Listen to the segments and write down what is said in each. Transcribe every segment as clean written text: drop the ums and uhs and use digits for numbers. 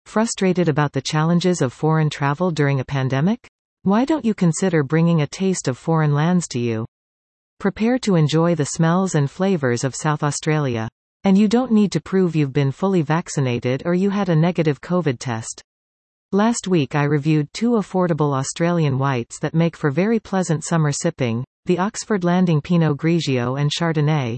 Frustrated about the challenges of foreign travel during a pandemic? Why don't you consider bringing a taste of foreign lands to you? Prepare to enjoy the smells and flavors of South Australia. And you don't need to prove you've been fully vaccinated or you had a negative COVID test. Last week I reviewed 2 affordable Australian whites that make for very pleasant summer sipping, the Oxford Landing Pinot Grigio and Chardonnay,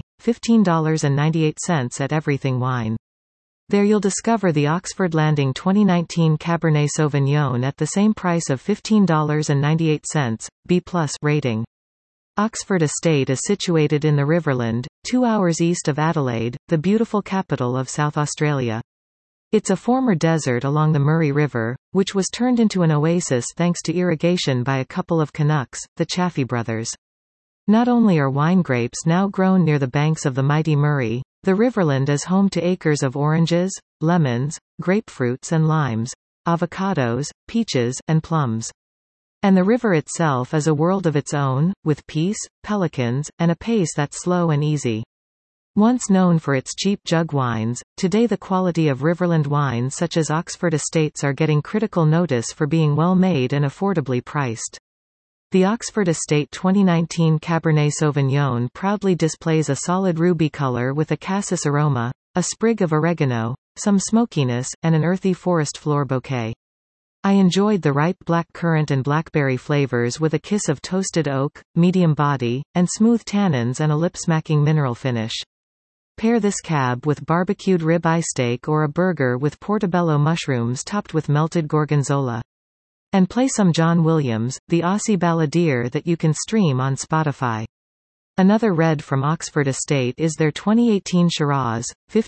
$15.98 at Everything Wine. There you'll discover the Oxford Landing 2019 Cabernet Sauvignon at the same price of $15.98, B+ rating. Oxford Estate is situated in the Riverland, 2 hours east of Adelaide, the beautiful capital of South Australia. It's a former desert along the Murray River, which was turned into an oasis thanks to irrigation by a couple of Canucks, the Chaffey brothers. Not only are wine grapes now grown near the banks of the mighty Murray, the Riverland is home to acres of oranges, lemons, grapefruits and limes, avocados, peaches, and plums. And the river itself is a world of its own, with peace, pelicans, and a pace that's slow and easy. Once known for its cheap jug wines, today the quality of Riverland wines such as Oxford Estates are getting critical notice for being well made and affordably priced. The Oxford Estate 2019 Cabernet Sauvignon proudly displays a solid ruby color with a cassis aroma, a sprig of oregano, some smokiness, and an earthy forest floor bouquet. I enjoyed the ripe blackcurrant and blackberry flavors with a kiss of toasted oak, medium body, and smooth tannins and a lip-smacking mineral finish. Pair this cab with barbecued rib-eye steak or a burger with portobello mushrooms topped with melted gorgonzola. And play some John Williams, the Aussie balladeer that you can stream on Spotify. Another red from Oxford Estate is their 2018 Shiraz,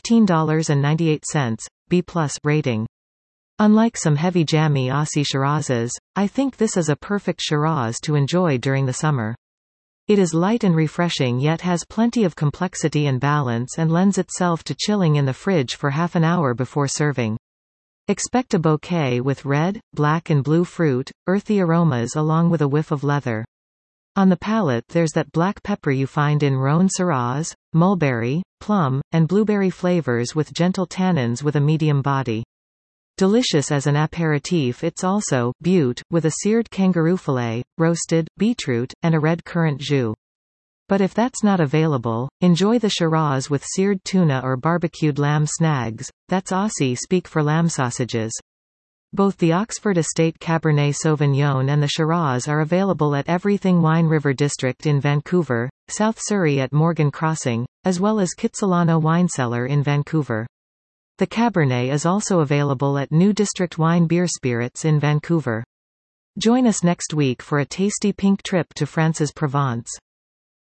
$15.98, B+ rating. Unlike some heavy jammy Aussie Shirazes, I think this is a perfect Shiraz to enjoy during the summer. It is light and refreshing yet has plenty of complexity and balance and lends itself to chilling in the fridge for half an hour before serving. Expect a bouquet with red, black and blue fruit, earthy aromas along with a whiff of leather. On the palate there's that black pepper you find in Rhone Syrah, mulberry, plum, and blueberry flavors with gentle tannins with a medium body. Delicious as an aperitif, it's also beaut, with a seared kangaroo fillet, roasted, beetroot, and a red currant jus. But if that's not available, enjoy the Shiraz with seared tuna or barbecued lamb snags, that's Aussie speak for lamb sausages. Both the Oxford Estate Cabernet Sauvignon and the Shiraz are available at Everything Wine River District in Vancouver, South Surrey at Morgan Crossing, as well as Kitsilano Wine Cellar in Vancouver. The Cabernet is also available at New District Wine Beer Spirits in Vancouver. Join us next week for a tasty pink trip to France's Provence.